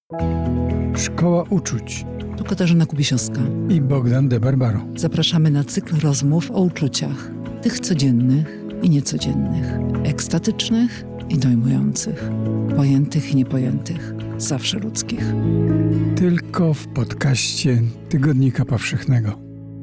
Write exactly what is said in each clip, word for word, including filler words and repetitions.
Szkoła uczuć Tu Katarzyna Kubisiowska. i Bogdan de Barbaro. Zapraszamy na cykl rozmów o uczuciach. Tych codziennych i niecodziennych. Ekstatycznych i dojmujących. Pojętych i niepojętych. Zawsze ludzkich. Tylko w podcaście Tygodnika Powszechnego.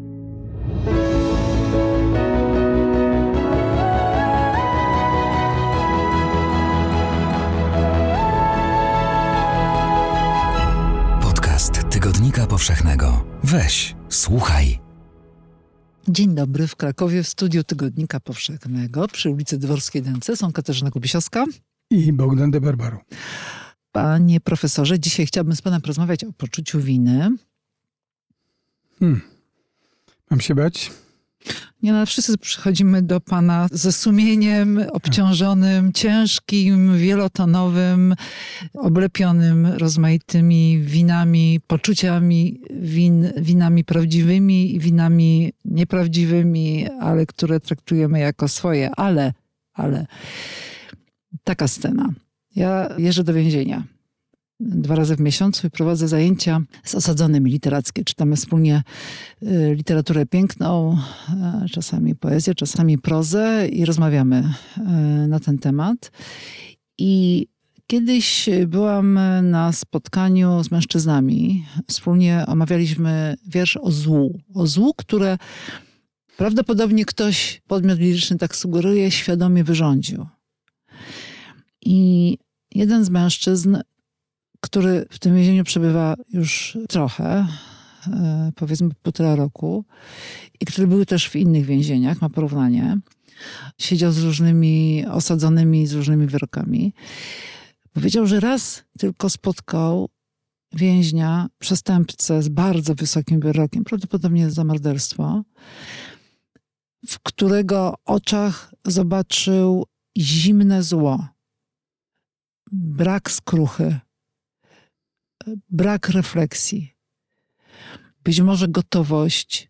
Tygodnika Powszechnego. Weź, słuchaj. Dzień dobry. W Krakowie w studiu Tygodnika Powszechnego przy ulicy Dworskiej Dęce są Katarzyna Kubisiowska i Bogdan de Barbaro. Panie profesorze, dzisiaj chciałabym z panem porozmawiać o poczuciu winy. Hmm. Mam się bać? Nie, no, wszyscy przychodzimy do pana ze sumieniem obciążonym, ciężkim, wielotonowym, oblepionym rozmaitymi winami, poczuciami win, winami prawdziwymi i winami nieprawdziwymi, ale które traktujemy jako swoje. Ale, ale, taka scena. Ja jeżdżę do więzienia dwa razy w miesiącu i prowadzę zajęcia z osadzonymi literackie. Czytamy wspólnie y, literaturę piękną, y, czasami poezję, czasami prozę i rozmawiamy y, na ten temat. I kiedyś byłam na spotkaniu z mężczyznami. Wspólnie omawialiśmy wiersz o złu. O złu, które prawdopodobnie ktoś, podmiot liryczny tak sugeruje, świadomie wyrządził. I jeden z mężczyzn, który w tym więzieniu przebywa już trochę, powiedzmy półtora roku, i który był też w innych więzieniach, ma porównanie. Siedział z różnymi osadzonymi, z różnymi wyrokami. Powiedział, że raz tylko spotkał więźnia, przestępcę z bardzo wysokim wyrokiem, prawdopodobnie za morderstwo, w którego oczach zobaczył zimne zło, brak skruchy, brak refleksji, być może gotowość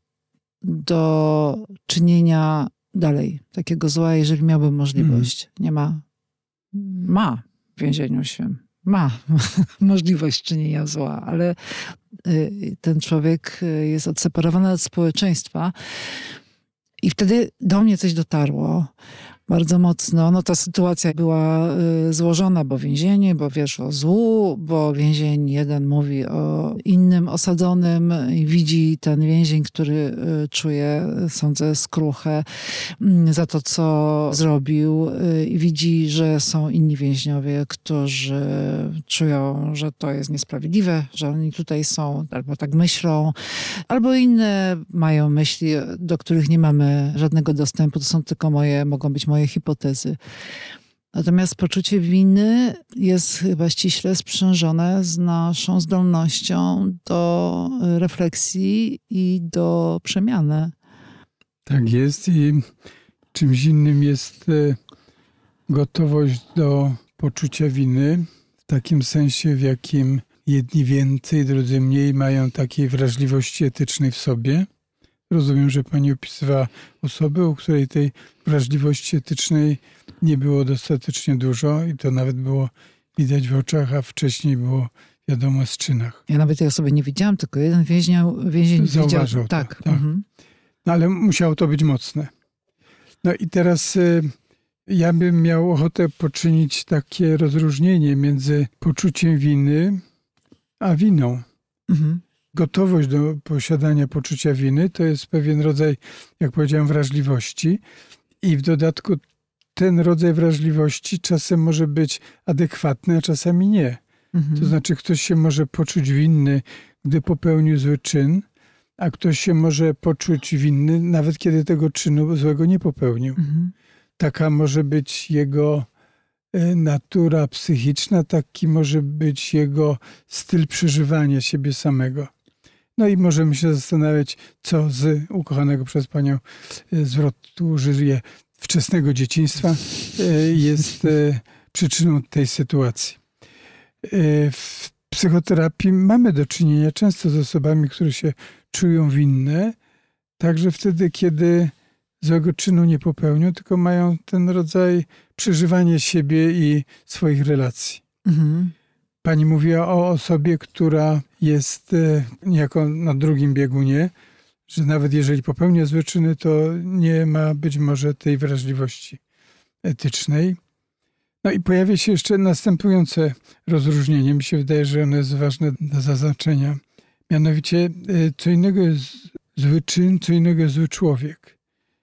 do czynienia dalej takiego zła, jeżeli miałby możliwość. Mm. Nie ma. Ma w więzieniu się. Ma możliwość czynienia zła, ale ten człowiek jest odseparowany od społeczeństwa. I wtedy do mnie coś dotarło bardzo mocno. No ta sytuacja była y, złożona, bo więzienie, bo wiesz o złu, bo więzień jeden mówi o innym osadzonym i widzi ten więzień, który y, czuje, sądzę, skruchę y, za to, co zrobił y, i widzi, że są inni więźniowie, którzy czują, że to jest niesprawiedliwe, że oni tutaj są, albo tak myślą, albo inne mają myśli, do których nie mamy żadnego dostępu. To są tylko moje, mogą być moje moje hipotezy. Natomiast poczucie winy jest chyba ściśle sprzężone z naszą zdolnością do refleksji i do przemiany. Tak jest i czymś innym jest gotowość do poczucia winy, w takim sensie, w jakim jedni więcej, drudzy mniej mają takiej wrażliwości etycznej w sobie. Rozumiem, że pani opisywała osobę, u której tej wrażliwości etycznej nie było dostatecznie dużo i to nawet było widać w oczach, a wcześniej było wiadomo z czynach. Ja nawet tej osoby nie widziałam, tylko jeden więźniał, więzień zauważył widział. Tak. tak. Mhm. No ale musiało to być mocne. No i teraz y, ja bym miał ochotę poczynić takie rozróżnienie między poczuciem winy a winą. Mhm. Gotowość do posiadania poczucia winy to jest pewien rodzaj, jak powiedziałem, wrażliwości i w dodatku ten rodzaj wrażliwości czasem może być adekwatny, a czasami nie. Mhm. To znaczy ktoś się może poczuć winny, gdy popełnił zły czyn, a ktoś się może poczuć winny, nawet kiedy tego czynu złego nie popełnił. Mhm. Taka może być jego natura psychiczna, taki może być jego styl przeżywania siebie samego. No i możemy się zastanawiać, co z ukochanego przez panią zwrotu użyję wczesnego dzieciństwa jest przyczyną tej sytuacji. W psychoterapii mamy do czynienia często z osobami, które się czują winne, także wtedy, kiedy złego czynu nie popełnią, tylko mają ten rodzaj przeżywania siebie i swoich relacji. Mhm. Pani mówiła o osobie, która jest e, niejako na drugim biegunie, że nawet jeżeli popełnia złe czyny, to nie ma być może tej wrażliwości etycznej. No i pojawia się jeszcze następujące rozróżnienie. Mi się wydaje, że ono jest ważne do zaznaczenia. Mianowicie, e, co innego jest zły czyn, co innego jest zły człowiek.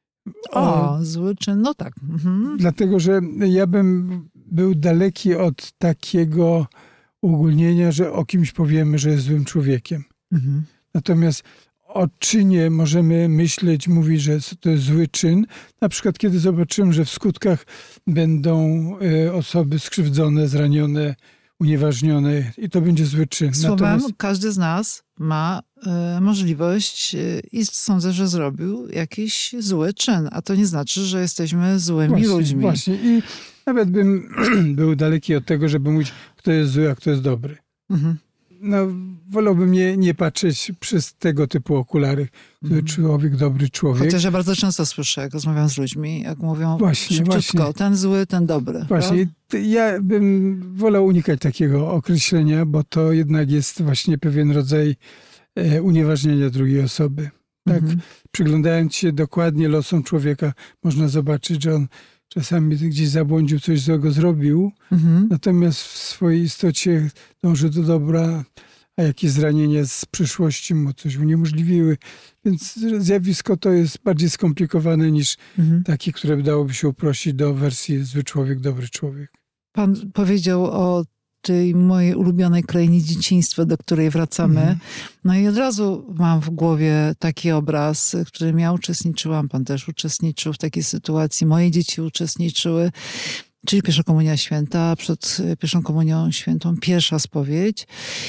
O, zły czyn, no tak. Mhm. Dlatego, że ja bym był daleki od takiego uogólnienia, że o kimś powiemy, że jest złym człowiekiem. Mhm. Natomiast o czynie możemy myśleć, mówić, że to jest zły czyn. Na przykład, kiedy zobaczymy, że w skutkach będą y, osoby skrzywdzone, zranione, unieważnione i to będzie zły czyn. Słowem, Natomiast każdy z nas ma y, możliwość y, i sądzę, że zrobił jakiś zły czyn, a to nie znaczy, że jesteśmy złymi właśnie, ludźmi. Właśnie. I nawet bym był daleki od tego, żeby mówić, kto jest zły, a kto jest dobry. Mhm. No, wolałbym nie, nie patrzeć przez tego typu okulary. Zły Mhm. człowiek, dobry człowiek. Chociaż ja bardzo często słyszę, jak rozmawiam z ludźmi, jak mówią Właśnie, szybciutko, właśnie. ten zły, ten dobry. Właśnie, prawda? t- ja bym wolał unikać takiego określenia, bo to jednak jest właśnie pewien rodzaj e, unieważnienia drugiej osoby. Tak, Mhm. przyglądając się dokładnie losom człowieka, można zobaczyć, że on czasami gdzieś zabłądził, coś złego zrobił, Mhm. natomiast w swojej istocie dąży do dobra, a jakieś zranienia z przyszłości mu coś uniemożliwiły. Więc zjawisko to jest bardziej skomplikowane niż Mhm. takie, które dałoby się uprościć do wersji zły człowiek, dobry człowiek. Pan powiedział o tej mojej ulubionej krainie dzieciństwa, do której wracamy. Mhm. No i od razu mam w głowie taki obraz, w którym ja uczestniczyłam, pan też uczestniczył w takiej sytuacji, moje dzieci uczestniczyły, czyli pierwsza komunia święta, przed pierwszą komunią świętą pierwsza spowiedź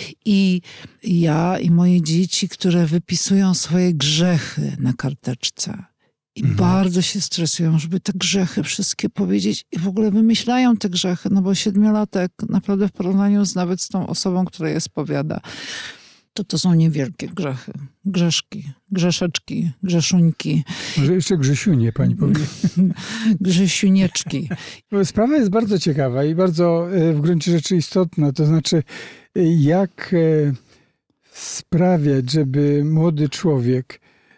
i ja i moje dzieci, które wypisują swoje grzechy na karteczce. I Mhm. bardzo się stresują, żeby te grzechy wszystkie powiedzieć i w ogóle wymyślają te grzechy, no bo siedmiolatek naprawdę w porównaniu z nawet z tą osobą, która je spowiada, to to są niewielkie grzechy. Grzeszki, grzeszeczki, grzeszuńki, Może jeszcze Grzesiunie, pani powie. grzesiunieczki. Sprawa jest bardzo ciekawa i bardzo e, w gruncie rzeczy istotna. To znaczy, e, jak e, sprawiać, żeby młody człowiek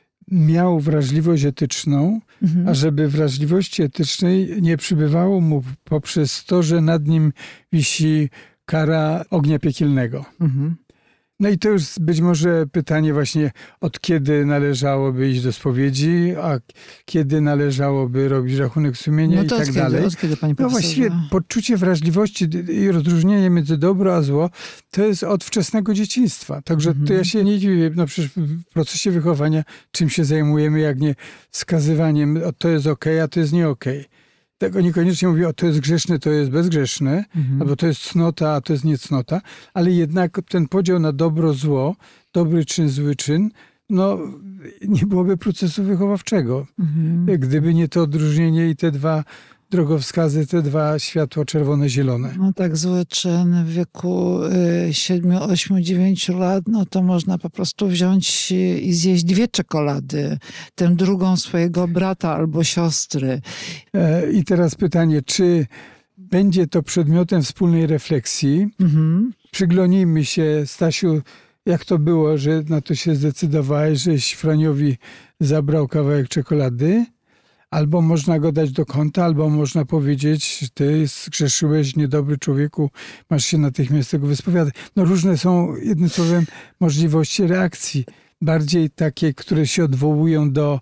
miał wrażliwość etyczną, Mhm. a żeby wrażliwości etycznej nie przybywało mu poprzez to, że nad nim wisi kara ognia piekielnego. Mhm. No i to już być może pytanie właśnie, od kiedy należałoby iść do spowiedzi, a kiedy należałoby robić rachunek sumienia No i to tak od kiedy, dalej. od kiedy, panie No profesorze? właściwie poczucie wrażliwości i rozróżnienie między dobro a zło to jest od wczesnego dzieciństwa. Także Mhm. to ja się nie dziwię. No przecież w procesie wychowania czym się zajmujemy, jak nie wskazywaniem, o to jest okej, a to jest nie okej. Tego niekoniecznie mówi, o to jest grzeszne, to jest bezgrzeszne, Mhm. albo to jest cnota, a to jest niecnota, ale jednak ten podział na dobro, zło, dobry czyn, zły czyn, no nie byłoby procesu wychowawczego. Mhm. Gdyby nie to odróżnienie i te dwa drogowskazy, te dwa światła czerwone-zielone. No tak, zły czyn w wieku y, siedmiu, ośmiu, dziewięciu lat, no to można po prostu wziąć y, i zjeść dwie czekolady, tę drugą swojego brata albo siostry. E, I teraz pytanie, czy będzie to przedmiotem wspólnej refleksji? Mhm. Przyglądnijmy się, Stasiu, jak to było, że na to się zdecydowałeś, żeś Franiowi zabrał kawałek czekolady? Albo można go dać do kąta, albo można powiedzieć, ty zgrzeszyłeś, niedobry człowieku, masz się natychmiast tego wyspowiadać. No różne są, jednym słowem, możliwości reakcji. Bardziej takie, które się odwołują do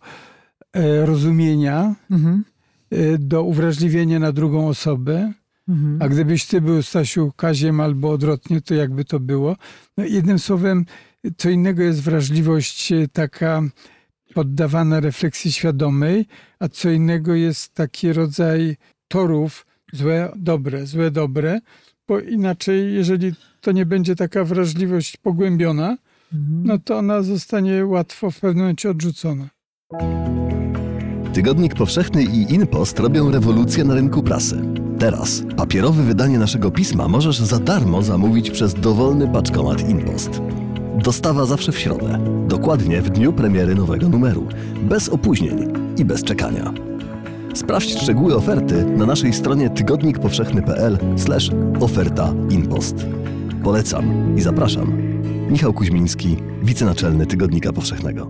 e, rozumienia, Mhm. e, do uwrażliwienia na drugą osobę. Mhm. A gdybyś ty był, Stasiu, Kaziem albo odwrotnie, to jakby to było? No jednym słowem, co innego jest wrażliwość e, taka poddawana refleksji świadomej, a co innego jest taki rodzaj torów złe, dobre, złe, dobre, bo inaczej, jeżeli to nie będzie taka wrażliwość pogłębiona, Mhm. no to ona zostanie łatwo w pewnym momencie odrzucona. Tygodnik Powszechny i InPost robią rewolucję na rynku prasy. Teraz papierowe wydanie naszego pisma możesz za darmo zamówić przez dowolny paczkomat InPost. Dostawa zawsze w środę, dokładnie w dniu premiery nowego numeru, bez opóźnień i bez czekania. Sprawdź szczegóły oferty na naszej stronie tygodnik powszechny kropka p l slash oferta InPost. Polecam i zapraszam. Michał Kuźmiński, wicenaczelny Tygodnika Powszechnego.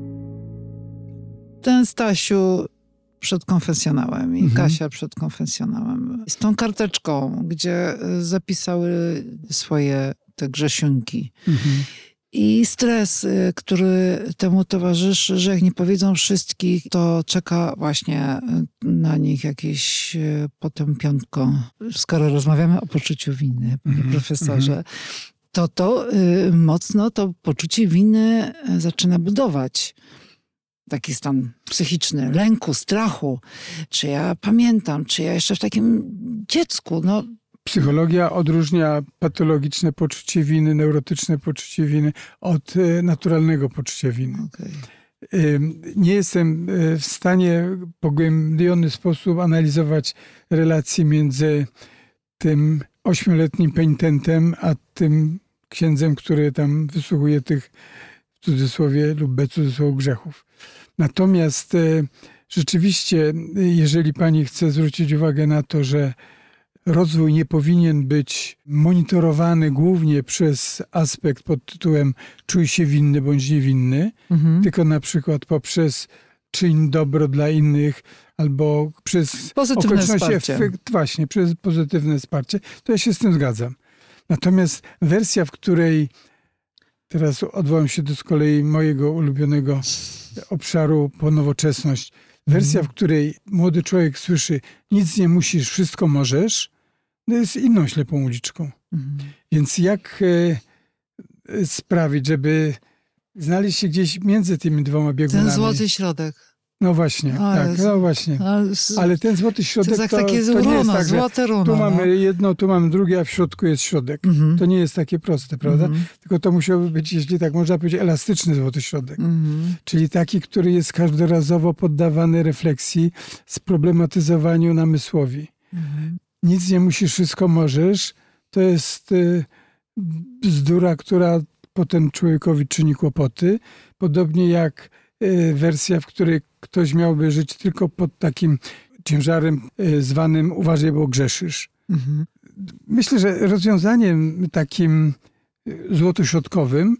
Ten Stasiu przed konfesjonałem i Mhm. Kasia przed konfesjonałem. Z tą karteczką, gdzie zapisały swoje te grzesiunki. Mhm. I stres, y, który temu towarzyszy, że jak nie powiedzą wszystkich, to czeka właśnie y, na nich jakieś y, potem piątko. Skoro rozmawiamy o poczuciu winy, panie Mhm, profesorze, to to y, mocno to poczucie winy y, zaczyna budować. Taki stan psychiczny, lęku, strachu. Czy ja pamiętam, czy ja jeszcze w takim dziecku, no Psychologia odróżnia patologiczne poczucie winy, neurotyczne poczucie winy od e, naturalnego poczucia winy. okej. Ym, Nie jestem e, w stanie w pogłębiony sposób analizować relacji między tym ośmioletnim penitentem, a tym księdzem, który tam wysłuchuje tych w cudzysłowie lub bez cudzysłowu grzechów. Natomiast e, rzeczywiście, jeżeli pani chce zwrócić uwagę na to, że rozwój nie powinien być monitorowany głównie przez aspekt pod tytułem czuj się winny bądź niewinny, Mhm. tylko na przykład poprzez czyń dobro dla innych albo przez Pozytywne okoliczności wsparcie. efekt, właśnie, przez pozytywne wsparcie, to ja się z tym zgadzam. Natomiast wersja, w której teraz odwołam się do z kolei mojego ulubionego obszaru po nowoczesność, wersja, w której młody człowiek słyszy nic nie musisz, wszystko możesz, no jest inną ślepą uliczką. Mhm. Więc jak e, sprawić, żeby znaleźć się gdzieś między tymi dwoma biegunami? Ten złoty środek. No właśnie, O tak, Jezu. no właśnie. Ale, z- Ale ten złoty to środek jest jak to, takie to nie jest runo, tak, że złote runo. tu no. mamy jedno, tu mamy drugie, a w środku jest środek. Mhm. To nie jest takie proste, prawda? Mhm. Tylko to musiałby być, jeśli tak można powiedzieć, elastyczny złoty środek. Mhm. Czyli taki, który jest każdorazowo poddawany refleksji, sproblematyzowaniu, namysłowi. Mhm. Nic nie musisz, wszystko możesz. To jest y, bzdura, która potem człowiekowi czyni kłopoty. Podobnie jak y, wersja, w której ktoś miałby żyć tylko pod takim ciężarem y, zwanym uważaj, bo grzeszysz. Mhm. Myślę, że rozwiązaniem takim y, złotośrodkowym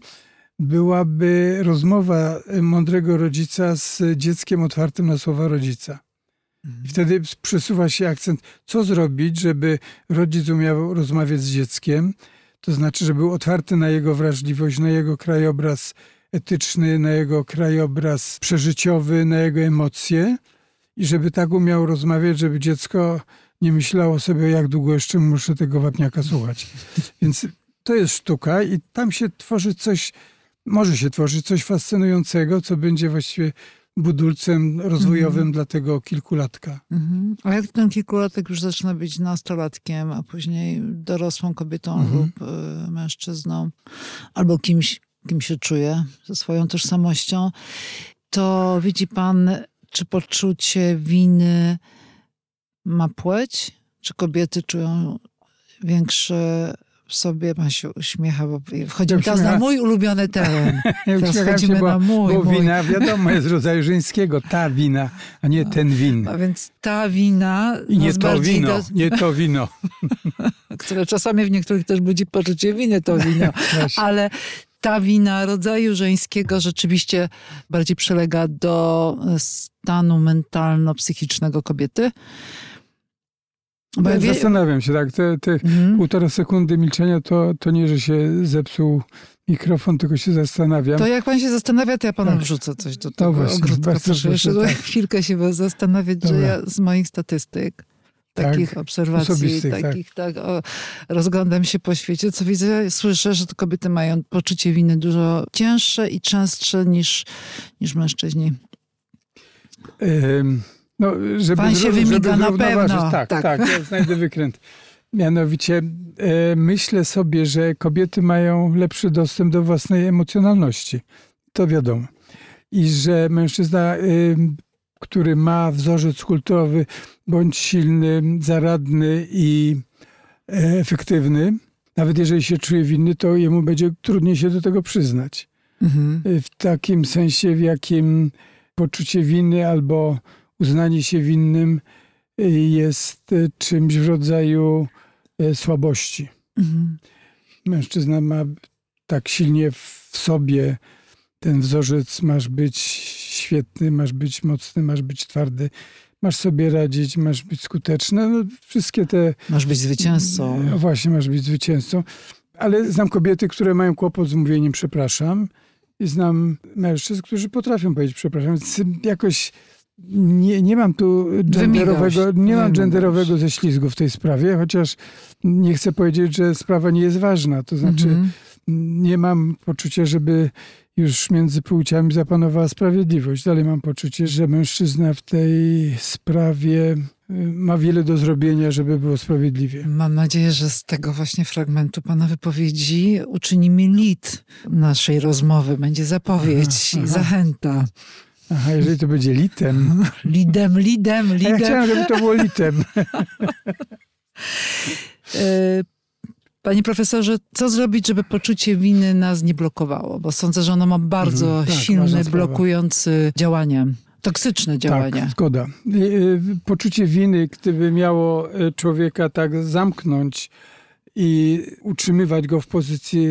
byłaby rozmowa mądrego rodzica z dzieckiem otwartym na słowa rodzica. I wtedy przesuwa się akcent, co zrobić, żeby rodzic umiał rozmawiać z dzieckiem, to znaczy, żeby był otwarty na jego wrażliwość, na jego krajobraz etyczny, na jego krajobraz przeżyciowy, na jego emocje i żeby tak umiał rozmawiać, żeby dziecko nie myślało sobie, jak długo jeszcze muszę tego wapniaka słuchać. Więc to jest sztuka i tam się tworzy coś, może się tworzyć coś fascynującego, co będzie właściwie budulcem rozwojowym Mhm. dla tego kilkulatka. Mhm. A jak ten kilkulatek już zaczyna być nastolatkiem, a później dorosłą kobietą Mhm. lub y, mężczyzną, albo kimś, kim się czuje, ze swoją tożsamością, to widzi pan, czy poczucie winy ma płeć? Czy kobiety czują większe w sobie? Pan się uśmiecha, bo wchodzimy Ja teraz na uśmiecha- mój ulubiony teren. Ja Teraz uśmiecham wchodzimy się, bo, na mój, bo mój. wina, wiadomo, jest rodzaju żeńskiego. Ta wina, a nie ten win. A więc ta wina I nie nas to bardziej wino, do- nie to wino. które czasami w niektórych też budzi poczucie winy, to wino. Właśnie. Ale ta wina rodzaju żeńskiego rzeczywiście bardziej przylega do stanu mentalno-psychicznego kobiety. Bo Ja ja wie... Zastanawiam się, tak, te, te Mhm. półtora sekundy milczenia to, to nie, że się zepsuł mikrofon, tylko się zastanawiam. To jak pan się zastanawia, to ja panu Tak. wrzucę coś do To tego właśnie, ogródka. bardzo Proszę proszę, jeszcze tak. chwilkę się zastanawiać, że Dobra. ja z moich statystyk, Tak, takich obserwacji, osobistych, tak. takich, tak, o, rozglądam się po świecie, co widzę, słyszę, że to kobiety mają poczucie winy dużo cięższe i częstsze niż, niż mężczyźni. Ym, no, żeby Pan się zró- wymiga żeby na zrównoważyć- pewno. Tak, Tak. tak, ja znajdę wykręt. Mianowicie e, myślę sobie, że kobiety mają lepszy dostęp do własnej emocjonalności. To wiadomo. I że mężczyzna, y, który ma wzorzec kulturowy, bądź silny, zaradny i e, efektywny, nawet jeżeli się czuje winny, to jemu będzie trudniej się do tego przyznać. Mhm. W takim sensie, w jakim poczucie winy albo uznanie się winnym jest czymś w rodzaju słabości. Mhm. mężczyzna ma tak silnie w sobie ten wzorzec, masz być świetny, masz być mocny, masz być twardy, masz sobie radzić, masz być skuteczny. No, wszystkie te... Masz być zwycięzcą. No właśnie, masz być zwycięzcą. Ale znam kobiety, które mają kłopot z mówieniem przepraszam i znam mężczyzn, którzy potrafią powiedzieć przepraszam. Więc jakoś nie, nie mam tu genderowego, nie mam genderowego ześlizgu w tej sprawie, chociaż nie chcę powiedzieć, że sprawa nie jest ważna. To znaczy Mhm. nie mam poczucia, żeby już między płciami zapanowała sprawiedliwość. Dalej mam poczucie, że mężczyzna w tej sprawie ma wiele do zrobienia, żeby było sprawiedliwie. Mam nadzieję, że z tego właśnie fragmentu pana wypowiedzi uczynimy lit naszej rozmowy. Będzie zapowiedź Aha, i aha. zachęta. Aha, jeżeli to będzie litem. Lidem, lidem, A ja lidem. chciałem, żeby to było litem. E, Panie profesorze, co zrobić, żeby poczucie winy nas nie blokowało? Bo sądzę, że ono ma bardzo Mhm, tak, ważna silny, sprawa. blokujący działanie, toksyczne działanie. Tak, zgoda. Y, y, Poczucie winy, gdyby miało y, człowieka tak zamknąć i utrzymywać go w pozycji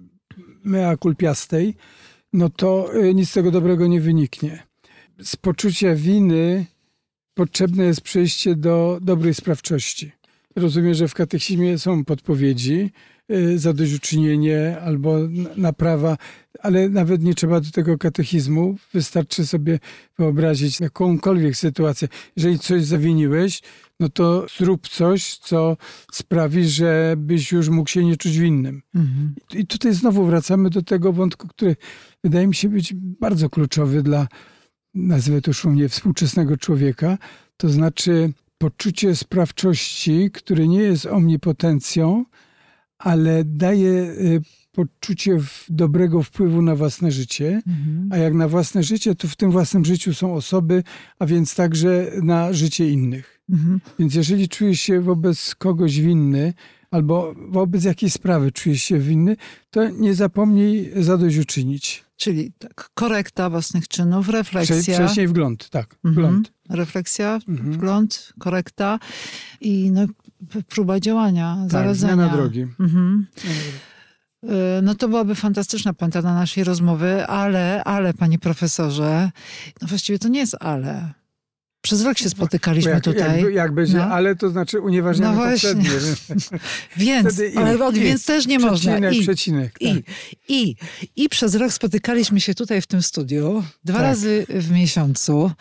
mea culpiastej, no to y, nic z tego dobrego nie wyniknie. Z poczucia winy potrzebne jest przejście do dobrej sprawczości. Rozumiem, że w katechizmie są podpowiedzi, y, zadośćuczynienie albo n- naprawa, ale nawet nie trzeba do tego katechizmu. Wystarczy sobie wyobrazić jakąkolwiek sytuację. Jeżeli coś zawiniłeś, no to zrób coś, co sprawi, żebyś już mógł się nie czuć winnym. Mhm. I tutaj znowu wracamy do tego wątku, który wydaje mi się być bardzo kluczowy dla, nazwę to szumnie, współczesnego człowieka. To znaczy poczucie sprawczości, które nie jest omnipotencją, ale daje y, poczucie w- dobrego wpływu na własne życie. Mhm. A jak na własne życie, to w tym własnym życiu są osoby, a więc także na życie innych. Mhm. Więc jeżeli czujesz się wobec kogoś winny, albo wobec jakiejś sprawy czujesz się winny, to nie zapomnij zadośćuczynić. Czyli tak, korekta własnych czynów, Wcze- refleksja. Wcześniej wgląd, tak, Mhm. wgląd. Refleksja, Mhm. wgląd, korekta i no, p- próba działania, Tak, zaradzenia. zmiana drogi. Mhm. Y, No to byłaby fantastyczna puenta na naszej rozmowy, ale, ale panie profesorze, no właściwie to nie jest ale. Przez rok się Bo spotykaliśmy jak, tutaj. Jak, jak będzie, No. ale to znaczy unieważniamy No właśnie. poprzednie. Więc, Wtedy i- ale od i- więc też nie można. Przecinek, I, przecinek. Tak. i, i, I przez rok spotykaliśmy się tutaj w tym studiu, dwa Tak. razy w miesiącu.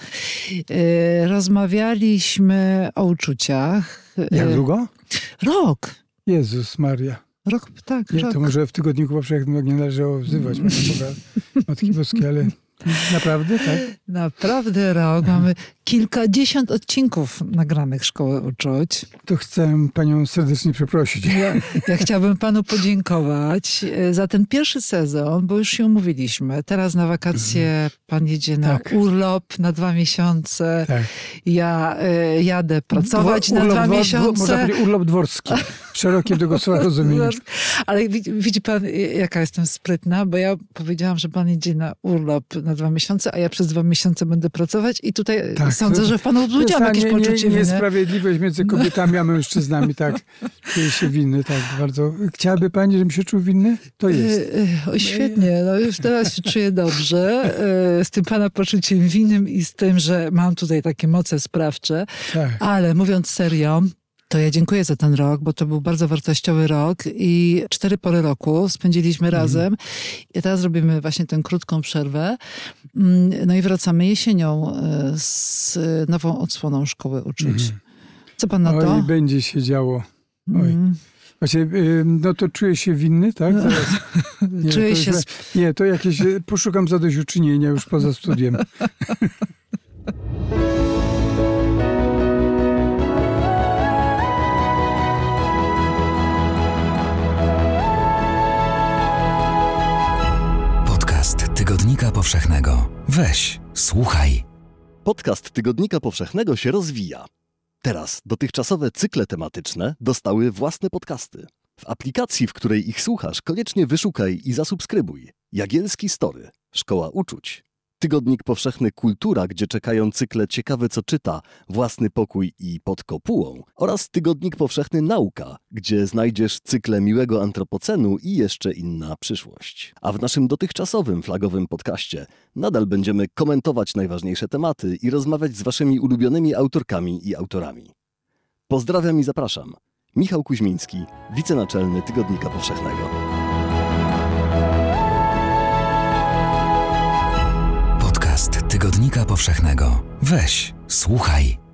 Y, rozmawialiśmy o uczuciach. Jak Y, długo? Rok. Jezus Maria. Rok, tak, Nie, rok. to może w tygodniku powszechnym nie należało wzywać Pana Boga, Matki Boskiej, ale naprawdę, tak? Naprawdę rok. Mamy kilkadziesiąt odcinków nagranych Szkoły Uczuć. To chcę Panią serdecznie przeprosić. Ja, ja chciałabym panu podziękować e, za ten pierwszy sezon, bo już się umówiliśmy. Teraz na wakacje pan jedzie na Tak. urlop na dwa miesiące. Tak. Ja e, jadę pracować Dwo- na urlop dwa dwor- miesiące. Można powiedzieć urlop dworski. W szerokim tego słowa rozumieniu. Ale widzi, widzi pan, jaka jestem sprytna, bo ja powiedziałam, że pan jedzie na urlop na dwa miesiące, a ja przez dwa miesiące będę pracować i tutaj Tak, sądzę, to- że w panu To jest wzbudziłam ta jakieś nie- poczucie nie, winy. niesprawiedliwość między kobietami a mężczyznami, tak. Czuję się winny, tak, bardzo. Chciałaby Pani, żebym się czuł winny? To jest. E, e, O, świetnie, no już teraz się czuję dobrze e, z tym pana poczuciem winnym i z tym, że mam tutaj takie moce sprawcze, Tak. ale mówiąc serio, to ja dziękuję za ten rok, bo to był bardzo wartościowy rok i cztery pory roku spędziliśmy Mhm. razem. I teraz robimy właśnie tę krótką przerwę. Mm, No i wracamy jesienią e, z nową odsłoną Szkoły Uczuć. Mhm. Co pan na to? Oj, będzie się działo. Oj. Mm, Właśnie, y, no to czuję się winny, tak? Zaraz. Nie, Czuję to się... źle. Nie, to jakieś, y, poszukam zadośćuczynienia już poza studiem. Podcast Tygodnika Powszechnego. Weź, słuchaj. Podcast Tygodnika Powszechnego się rozwija. Teraz dotychczasowe cykle tematyczne dostały własne podcasty. W aplikacji, w której ich słuchasz, koniecznie wyszukaj i zasubskrybuj. Jagielski Story. Szkoła Uczuć. Tygodnik Powszechny Kultura, gdzie czekają cykle Ciekawe co czyta, Własny pokój i Pod kopułą oraz Tygodnik Powszechny Nauka, gdzie znajdziesz cykle Miłego Antropocenu i jeszcze inna przyszłość. A w naszym dotychczasowym flagowym podcaście nadal będziemy komentować najważniejsze tematy i rozmawiać z waszymi ulubionymi autorkami i autorami. Pozdrawiam i zapraszam. Michał Kuźmiński, wicenaczelny Tygodnika Powszechnego. Podcast Tygodnika Powszechnego. Weź, słuchaj.